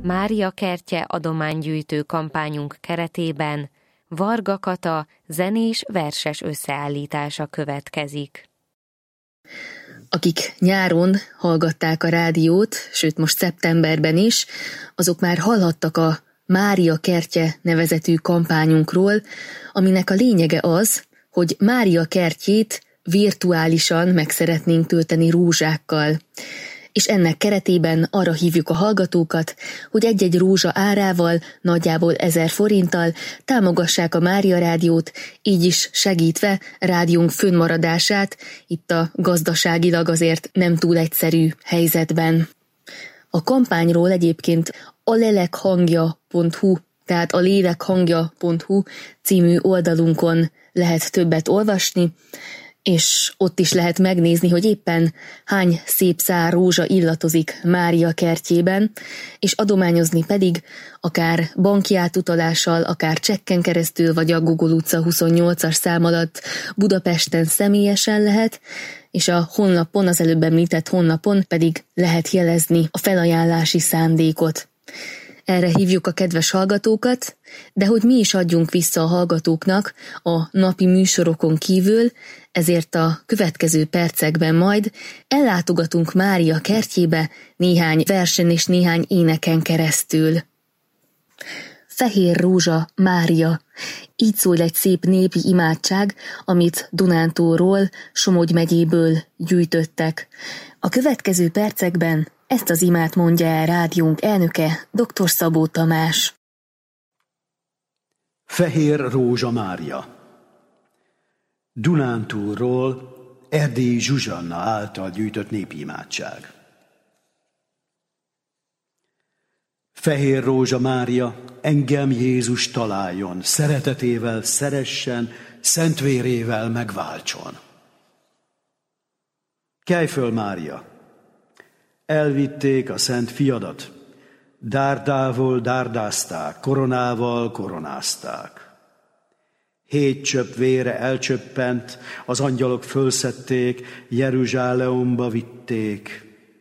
Mária Kertje adománygyűjtő kampányunk keretében Varga Kata zenés verses összeállítása következik. Akik nyáron hallgatták a rádiót, sőt most szeptemberben is, azok már hallhattak a Mária Kertje nevezetű kampányunkról, aminek a lényege az, hogy Mária kertjét virtuálisan meg szeretnénk tölteni rózsákkal. És ennek keretében arra hívjuk a hallgatókat, hogy egy-egy rózsa árával, nagyjából 1000 forinttal támogassák a Mária Rádiót, így is segítve rádiónk fönnmaradását itt a gazdaságilag azért nem túl egyszerű helyzetben. A kampányról egyébként a lelekhangja.hu, tehát a lélekhangja.hu című oldalunkon lehet többet olvasni, és ott is lehet megnézni, hogy éppen hány szép szár rózsa illatozik Mária kertjében, és adományozni pedig akár banki átutalással, akár csekken keresztül, vagy a Gogol utca 28-as szám alatt Budapesten személyesen lehet, és a honlapon, az előbb említett honlapon pedig lehet jelezni a felajánlási szándékot. Erre hívjuk a kedves hallgatókat, de hogy mi is adjunk vissza a hallgatóknak a napi műsorokon kívül, ezért a következő percekben majd ellátogatunk Mária kertjébe néhány versen és néhány éneken keresztül. Fehér rózsa, Mária. Így szól egy szép népi imádság, amit Dunántúlról, Somogy megyéből gyűjtöttek. A következő percekben ezt az imát mondja el rádiónk elnöke, dr. Szabó Tamás. Fehér rózsa, Mária. Dunántúlról Erdélyi Zsuzsanna által gyűjtött népi imádság. Fehér rózsa, Mária, engem Jézus találjon, szeretetével szeressen, szent vérével megváltson. Kelj föl, Mária! Elvitték a szent fiadat, dárdával dárdázták, koronával koronázták. 7 csöpp vére elcsöppent, az angyalok fölszedték, Jeruzsálemba vitték.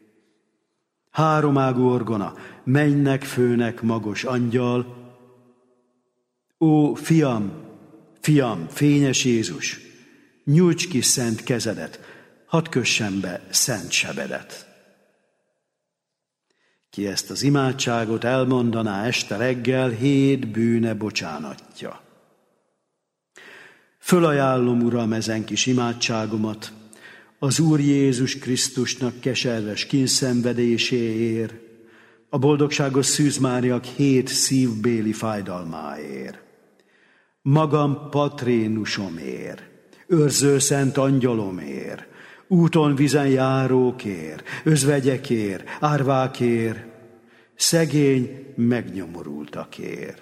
3 ágú orgona, mennynek, főnek, magos angyal. Ó, fiam, fiam, fényes Jézus, nyújts ki szent kezedet, hadd kössen be szent sebedet. Ki ezt az imádságot elmondaná este reggel, 7 bűne bocsánatja. Fölajánlom, Uram, ezen kis imádságomat az Úr Jézus Krisztusnak keserves kínszenvedéséért, a boldogságos Szűz Máriák 7 szívbéli fájdalmáért, magam patrénusomért, őrző szent angyalomért, úton vizen járókért, özvegyekért, árvákért, szegény megnyomorultakért.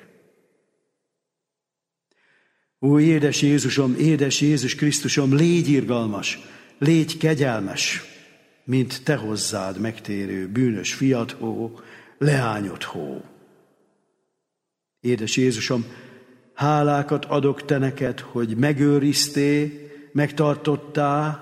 Ó, édes Jézusom, édes Jézus Krisztusom, légy irgalmas, légy kegyelmes, mint te hozzád megtérő bűnös fiadhó, leányodhó. Édes Jézusom, hálákat adok te neked, hogy megőriztél, megtartottál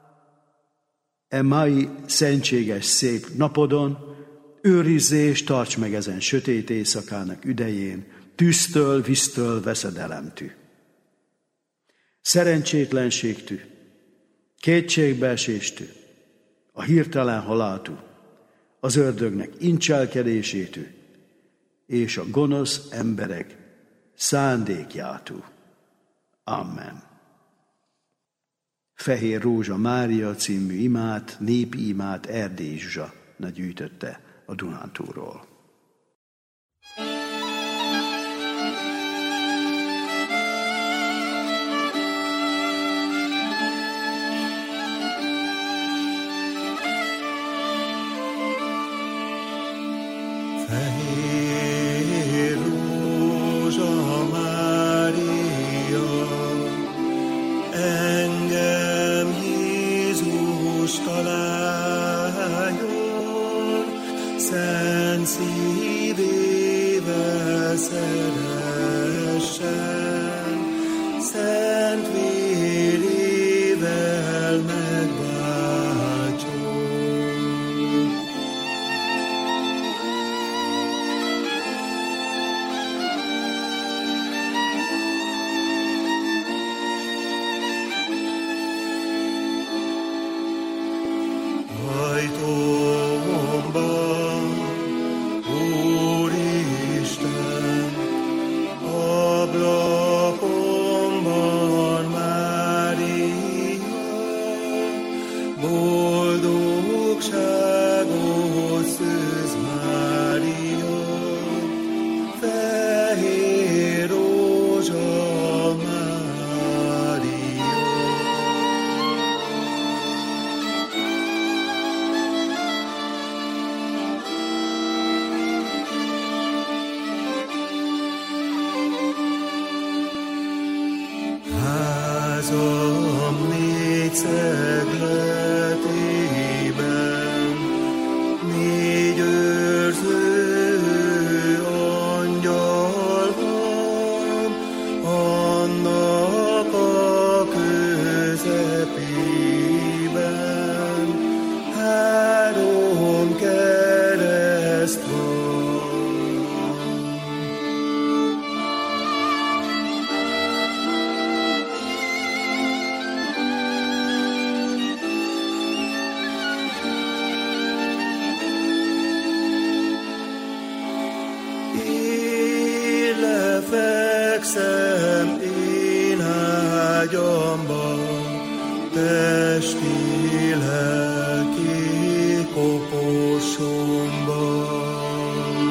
e mai szentséges szép napodon, őrizzé és tarts meg ezen sötét éjszakának idején, tűztől, víztől, veszedelemtű, szerencsétlenségtű, kétségbeeséstű, a hirtelen haláltű, az ördögnek incselkedésétű, és a gonosz emberek szándékjátú. Amen. Fehér rózsa, Mária című imát, népi imát Erdélyi Zsuzsanna gyűjtötte a Dunántúlról. Fehér rózsa, Mária, engem Jézus találjon, szent szívével szeressen, szent vérével megváltson. boldogságot szőz Mária, fehér rózsa Mária. Házam négy szegletében, négy őrző angyal van, annak a közepében három kereszt van. Lefekszem én ágyamban, testi lelki koposomban.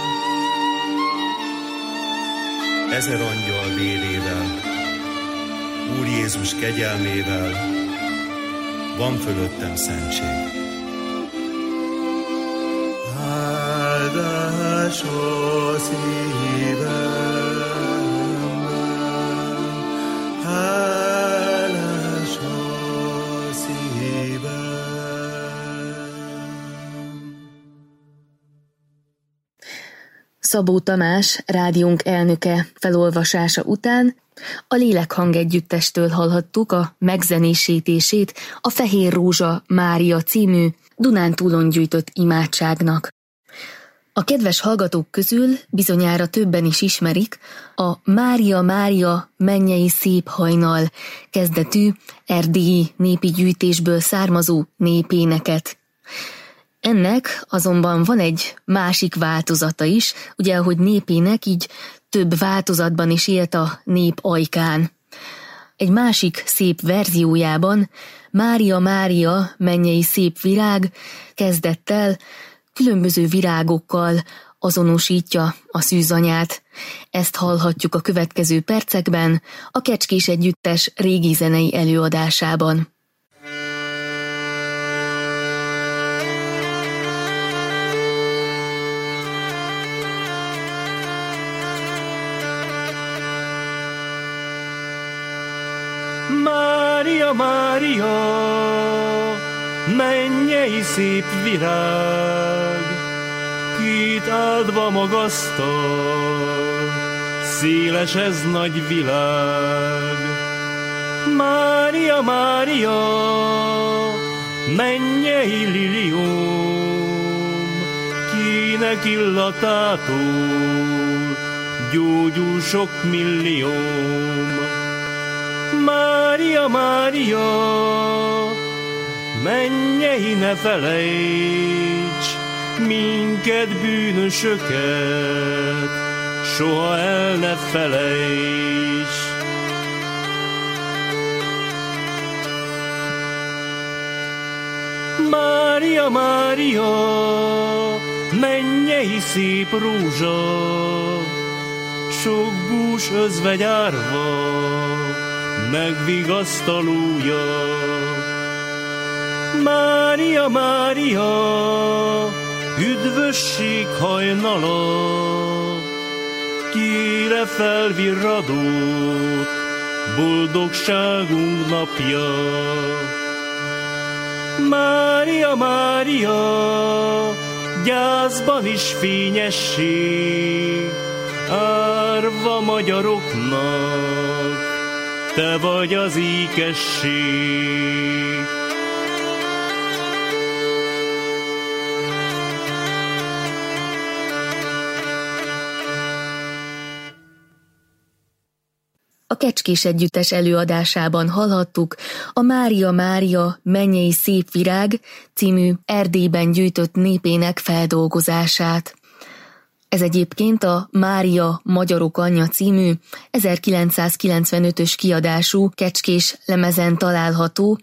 Ezer angyal vérével, Úr Jézus kegyelmével van fölöttem szentség. Áldás a szívemben, hálás a szívem. Szabó Tamás, rádiónk elnöke felolvasása után a Lélekhang Együttestől hallhattuk a megzenésítését a Fehér Rózsa Mária című Dunántúlon gyűjtött imádságnak. A kedves hallgatók közül bizonyára többen is ismerik a Mária, Mária, mennyei szép hajnal kezdetű erdélyi népi gyűjtésből származó népéneket. Ennek azonban van egy másik változata is, ugye ahogy népének, így több változatban is élt a nép ajkán. Egy másik szép verziójában Mária, Mária, mennyei szép virág kezdettel különböző virágokkal azonosítja a szűzanyát. Ezt hallhatjuk a következő percekben a Kecskés Együttes régi zenei előadásában. Mária, Mária, mennyei szép virág, kit áldva magasztal, széles ez nagy világ. Mária, Mária, mennyei lilium, kinek illatától gyógyul sok millióm. Mária, Mária, mennyei ne felejts minket bűnösöket, soha el ne felejts. Mária, Mária, mennyei szép rózsa, sok bús özvegyárva, megvigasztalója. Mária, Mária, üdvösség hajnala, kire felvirradott, boldogságunk napja. Mária, Mária, gyászban is fényesség, árva magyaroknak, te vagy az ékesség. A Kecskés Együttes előadásában hallhattuk a Mária, Mária, mennyei szép virág című Erdélyben gyűjtött népének feldolgozását. Ez egyébként a Mária Magyarok anyja című 1995-ös kiadású kecskés lemezen található,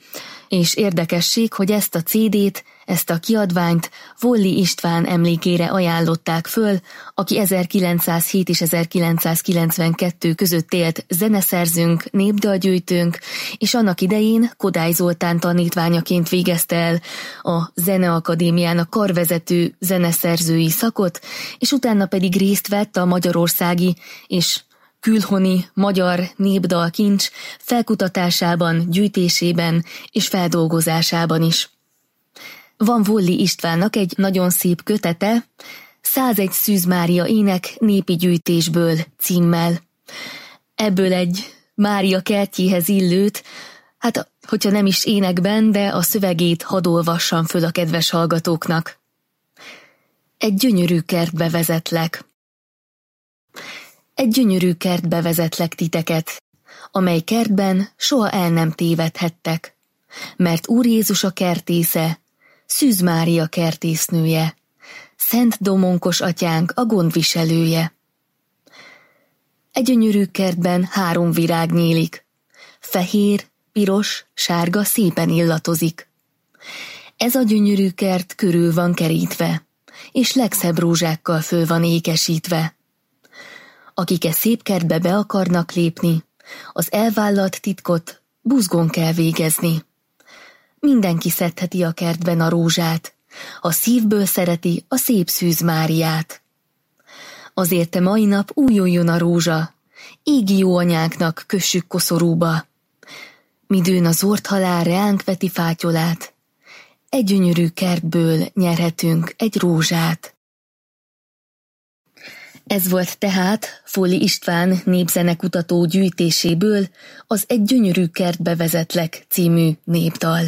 És érdekesség, hogy ezt a CD-t, ezt a kiadványt Volli István emlékére ajánlották föl, aki 1907 és 1992 között élt zeneszerzőnk, népdalgyűjtőnk, és annak idején Kodály Zoltán tanítványaként végezte el a Zeneakadémiának karvezető zeneszerzői szakot, és utána pedig részt vett a magyarországi és külhoni magyar népdalkincs felkutatásában, gyűjtésében és feldolgozásában is. Van Volli Istvánnak egy nagyon szép kötete, 101 Szűz Mária ének népi gyűjtésből címmel. Ebből egy Mária kertjéhez illőt, hát hogyha nem is énekben, de a szövegét hadd olvassam föl a kedves hallgatóknak. Egy gyönyörű kertbe vezetlek. Egy gyönyörű kertbe vezetlek titeket, amely kertben soha el nem tévedhettek, mert Úr Jézus a kertésze, Szűz Mária kertésznője, Szent Domonkos atyánk a gondviselője. Egy gyönyörű kertben 3 virág nyílik, fehér, piros, sárga szépen illatozik. Ez a gyönyörű kert körül van kerítve, és legszebb rózsákkal föl van ékesítve. Akik e szép kertbe be akarnak lépni, az elvállalt titkot buzgón kell végezni. Mindenki szedheti a kertben a rózsát, ha szívből szereti a szép Szűz Máriát. Azért te mai nap újuljon a rózsa, égi jó anyánknak kössük koszorúba. Midőn az ort halál reánk veti fátyolát, egy gyönyörű kertből nyerhetünk egy rózsát. Ez volt tehát Volli István népzenekutató gyűjtéséből az Egy gyönyörű kertbe vezetlek című népdal.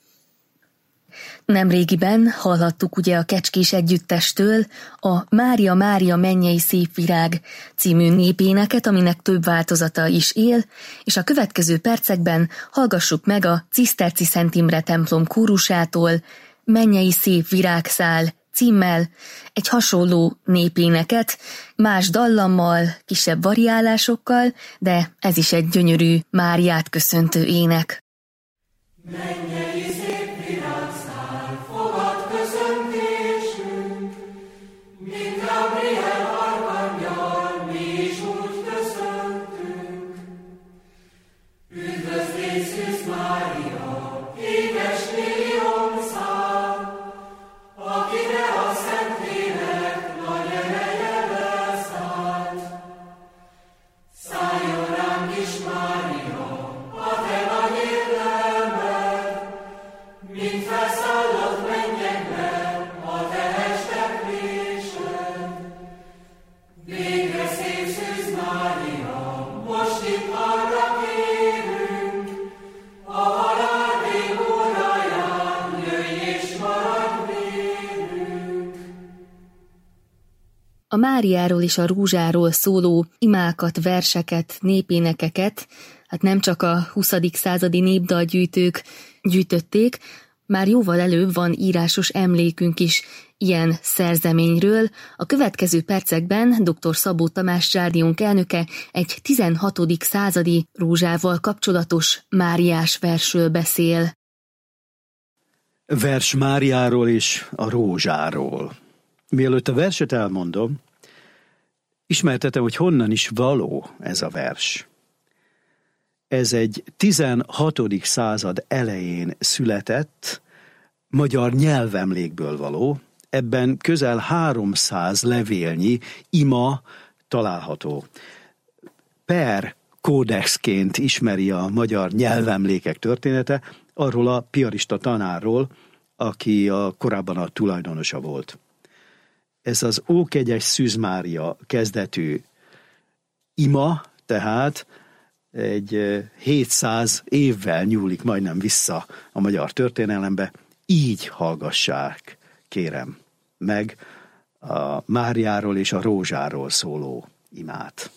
Nemrégiben hallhattuk ugye a Kecskés Együttestől a Mária, Mária mennyei szép virág című népéneket, aminek több változata is él, és a következő percekben hallgassuk meg a Ciszterci Szent Imre templom kórusától Mennyei szép virágszál címmel egy hasonló népéneket, más dallammal, kisebb variálásokkal, de ez is egy gyönyörű Máriát köszöntő ének. Mennyei szép virágszál, fogad köszöntésünk, mint Gabriel arkangyal, mi is úgy köszöntünk. Üdvözlégy Szűz Mária, édes liliomszál, akire a Szentlélek nagy ereje beszállt. Szálljon ránk is, Mária, a te nagy érdemed, mint felszállott mennyekben a te esteklésed. Végre szép Szűz Mária, most itt arra kérünk, a halál rég óráján jöjj és maradj vélünk. A Máriáról és a rózsáról szóló imákat, verseket, népénekeket, hát nem csak a 20. századi népdalgyűjtők gyűjtötték, már jóval előbb van írásos emlékünk is ilyen szerzeményről. A következő percekben dr. Szabó Tamás Zsárdiónk elnöke egy 16. századi rózsával kapcsolatos máriás versről beszél. Vers Máriáról és a rózsáról. Mielőtt a verset elmondom, ismertetem, hogy honnan is való ez a vers. Ez egy 16. század elején született magyar nyelvemlékből való, ebben közel 300 levélnyi ima található. Per kódexként ismeri a magyar nyelvemlékek története, arról a piarista tanárról, aki korábban a tulajdonosa volt. Ez az Ókegyes Szűz Mária kezdetű ima, tehát egy 700 évvel nyúlik majdnem vissza a magyar történelembe. Így hallgassák, kérem, meg a Máriáról és a rózsáról szóló imát.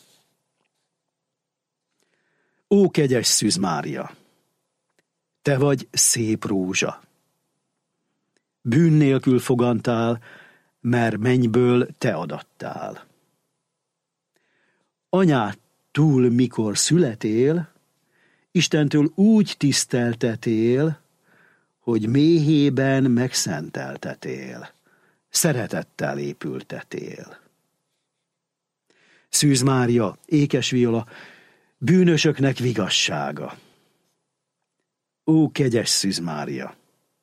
Ó, kegyes Szűz Mária! Te vagy szép rózsa. Bűn nélkül fogantál, mert mennyből te adattál. Anyától, mikor születél, Istentől úgy tiszteltetél, hogy méhében megszenteltetél, szeretettel épültetél. Szűz Mária, ékes viola, bűnösöknek vigassága. Ó, kegyes Szűz Mária!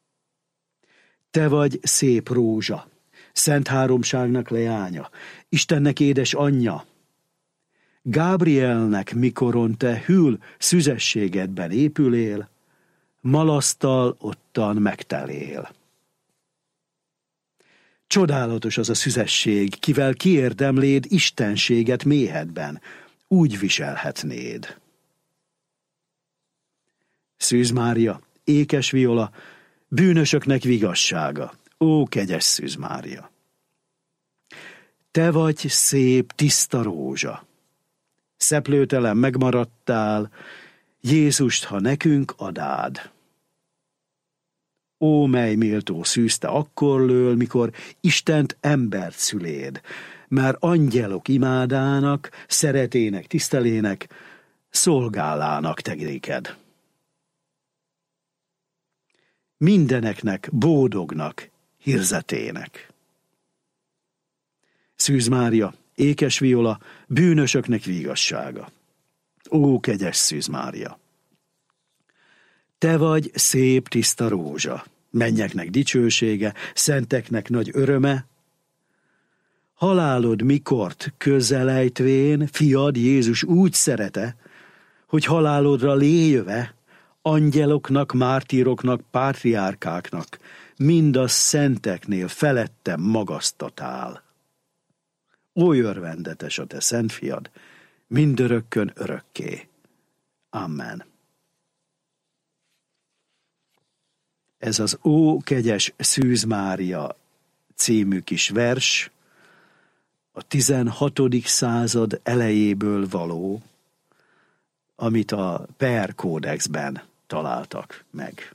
Te vagy szép rózsa, Szent Háromságnak leánya, Istennek édes anyja. Gábrielnek, mikoron te hűl szüzességedben épülél, malasztal ottan megtelél. Csodálatos az a szüzesség, kivel kiérdemléd istenséget méhedben, úgy viselhetnéd. Szűz Mária, ékes viola, bűnösöknek vigassága, ó, kegyes Szűz Mária! Te vagy szép, tiszta rózsa, szeplőtelen megmaradtál, Jézust, ha nekünk adád. Ó, mely méltó szűz, te akkor lől, mikor Istent embert szüléd, mert angyalok imádának, szeretének, tisztelének, szolgálának tegéked. Mindeneknek, bódognak, hirzetének. Szűz Mária, ékes viola, bűnösöknek vigassága. Ó, kegyes Szűz Mária! Te vagy szép, tiszta rózsa, mennyeknek dicsősége, szenteknek nagy öröme. Halálod mikort közelejtvén, fiad Jézus úgy szerete, hogy halálodra léjöve, angyaloknak, mártíroknak, pátriárkáknak, mind a szenteknél felettem magasztatál. Oly örvendetes a te szent fiad, mindörökkön örökké. Amen. Ez az Ó, kegyes Szűz Mária című kis vers a 16. század elejéből való, amit a Per Kódexben találtak meg.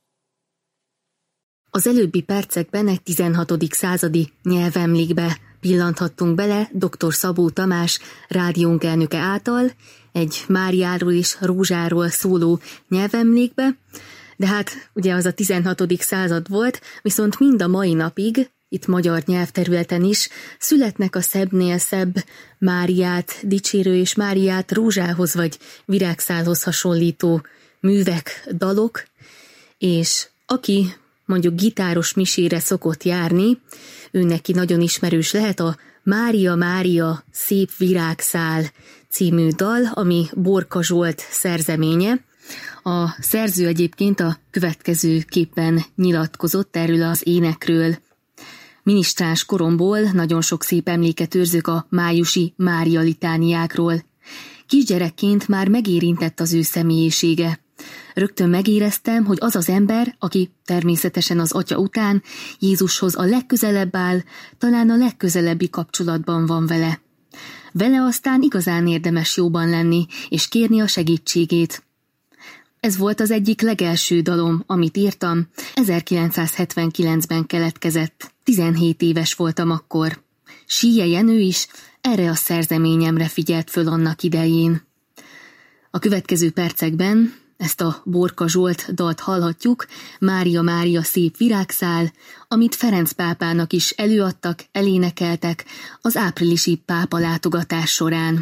Az előbbi percekben egy 16. századi nyelvemlékbe pillanthattunk bele dr. Szabó Tamás rádiónk elnöke által egy Máriáról és rózsáról szóló nyelvemlékbe, de hát ugye az a 16. század volt, viszont mind a mai napig, itt magyar nyelvterületen is, születnek a szebbnél szebb Máriát dicsérő és Máriát rózsához vagy virágszálhoz hasonlító művek, dalok, és aki mondjuk gitáros misére szokott járni, ő neki nagyon ismerős lehet a Mária, Mária, szép virágszál című dal, ami Borka Zsolt szerzeménye. A szerző egyébként a következőképpen nyilatkozott erről az énekről. Minisztráns koromból nagyon sok szép emléket őrzök a májusi Mária litániákról. Kisgyerekként már megérintett az ő személyisége. Rögtön megéreztem, hogy az az ember, aki természetesen az atya után Jézushoz a legközelebb áll, talán a legközelebbi kapcsolatban van vele. Vele aztán igazán érdemes jóban lenni, és kérni a segítségét. Ez volt az egyik legelső dalom, amit írtam, 1979-ben keletkezett, 17 éves voltam akkor. Síje Jenő is erre a szerzeményemre figyelt föl annak idején. A következő percekben ezt a Borka Zsolt dalt hallhatjuk, Mária, Mária, szép virágszál, amit Ferenc pápának is előadtak, elénekeltek az áprilisi pápa látogatás során.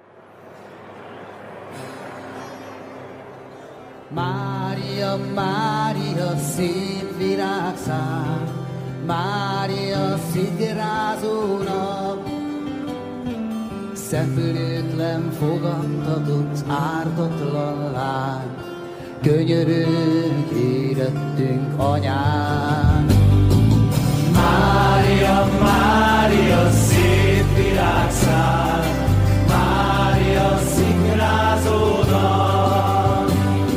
Mária, Mária, szép virágszál, Mária, szigrázó nap, szeplőtlen fogadtatott ártatlan lány, könyörög érettünk anyán. Mária, Mária, szép virágszál, Mária, szigrázó nap,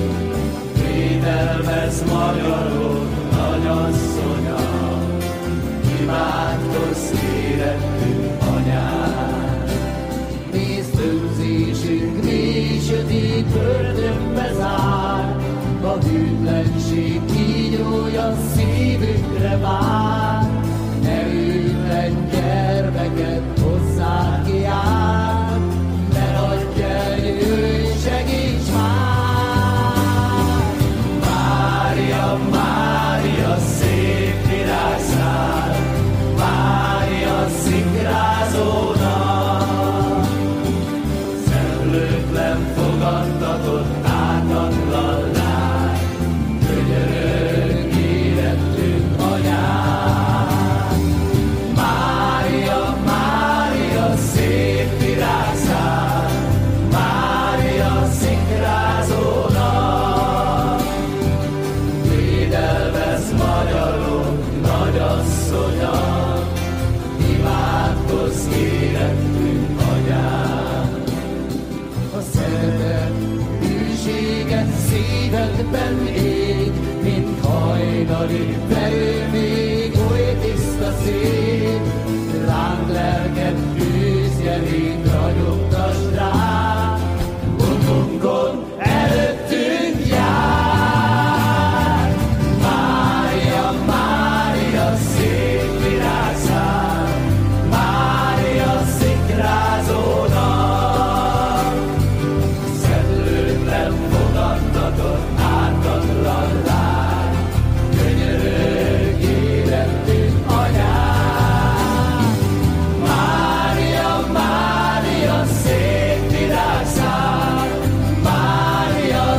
védelmez magyarok nagyasszonya, imádkozz érettünk anyán. Nézd, önzésünk mély sötét börtönbe zár, a hűtlenség kígyója szívünkre vár. Erőtlen gyermeket hozzá kiáll, ne hagyj el, jöjj, segíts már! Mária, Mária, asszonyam, imádkozz érettünk anyám. A szeretet hűséget szívedben ég, mint hajnali verő még oly tiszta szép. Láng lelked tűzjelét ragyogtasd rá, utunkon előttünk jár. Mária, Mária, szép virágszár, Mária szikrázónak, szedlőtlen fogadtatott ártatlan lány, könyörög érettünk anyám. Mária, Mária, szép virágszár, Mária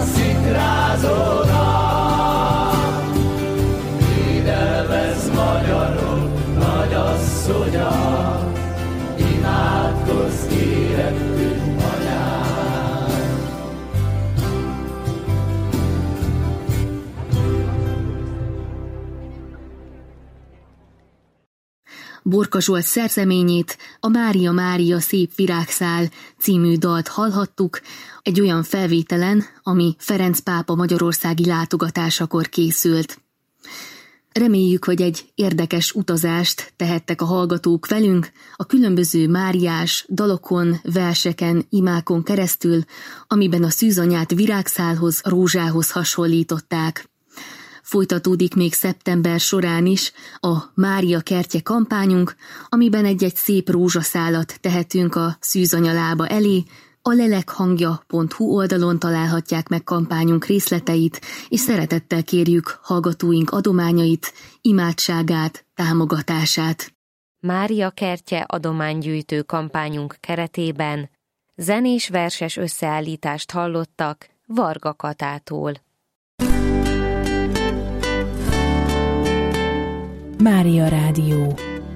szikrázónak, védelmez magyarok nagyasszonya, imádkozz érettünk anyám. Borka Zsolt szerzeményét, a Mária, Mária, szép virágszál című dalt hallhattuk, egy olyan felvételen, ami Ferenc pápa magyarországi látogatásakor készült. Reméljük, hogy egy érdekes utazást tehettek a hallgatók velünk a különböző máriás dalokon, verseken, imákon keresztül, amiben a szűzanyát virágszálhoz, rózsához hasonlították. Folytatódik még szeptember során is a Mária kertje kampányunk, amiben egy-egy szép rózsaszálat tehetünk a szűzanya lába elé. A lelekhangja.hu oldalon találhatják meg kampányunk részleteit, és szeretettel kérjük hallgatóink adományait, imádságát, támogatását. Mária kertje adománygyűjtő kampányunk keretében zenés verses összeállítást hallottak Varga Katától. Mária Rádió.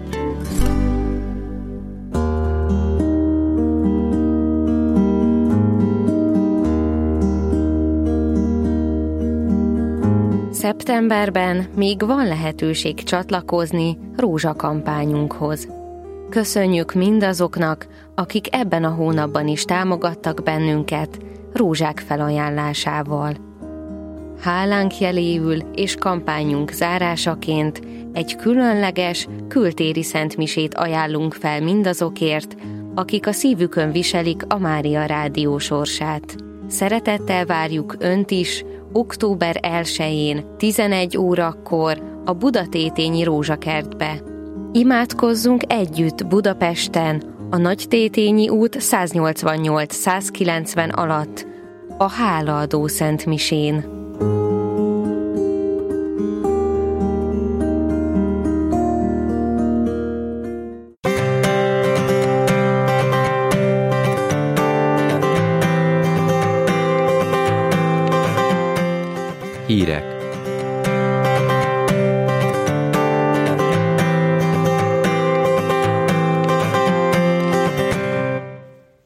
Szeptemberben még van lehetőség csatlakozni rózsakampányunkhoz. Köszönjük mindazoknak, akik ebben a hónapban is támogattak bennünket rózsák felajánlásával. Hálánk jeléül és kampányunk zárásaként egy különleges, kültéri szentmisét ajánlunk fel mindazokért, akik a szívükön viselik a Mária Rádió sorsát. Szeretettel várjuk Önt is október 1-én 11 órakor a Budatétényi Rózsakertbe. Imádkozzunk együtt Budapesten, a Nagytétényi út 188-190 alatt, a Hálaadó szentmisén.